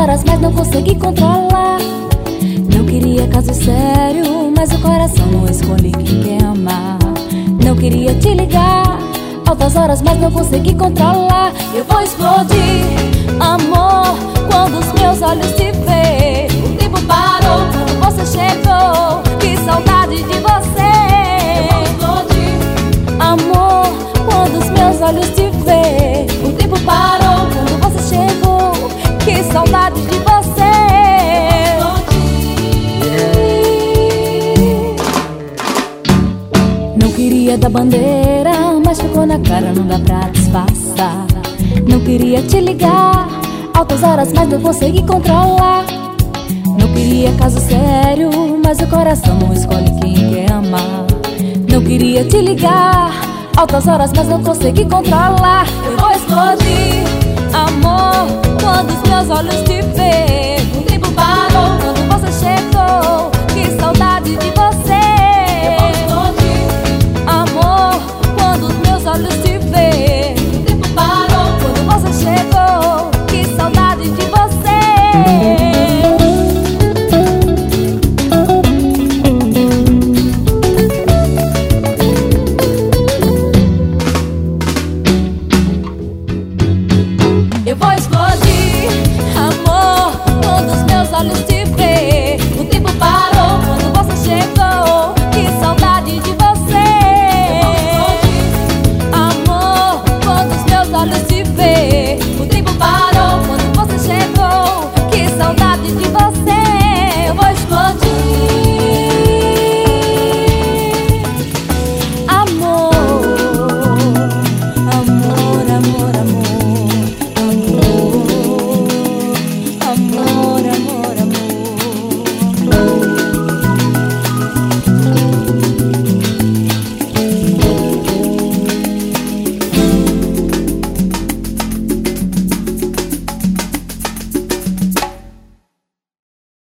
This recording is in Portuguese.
horas, mas não consegui controlar. Não queria caso sério, mas o coração não escolhe quem quer amar. Não queria te ligar altas horas, mas não consegui controlar. Eu vou explodir, amor, quando os meus olhos te ver. O tempo parou quando você chegou. Que saudade de você. Eu vou explodir, amor, quando os meus olhos te ver. O tempo parou quando você chegou. Que saudade de você. Não queria dar bandeira, mas ficou na cara, não dá pra disfarçar. Não queria te ligar altas horas, mas não consegui controlar. Não queria caso sério, mas o coração não escolhe quem quer amar. Não queria te ligar altas horas, mas não consegui controlar. Eu vou explodir, amor, quando os meus olhos te ver.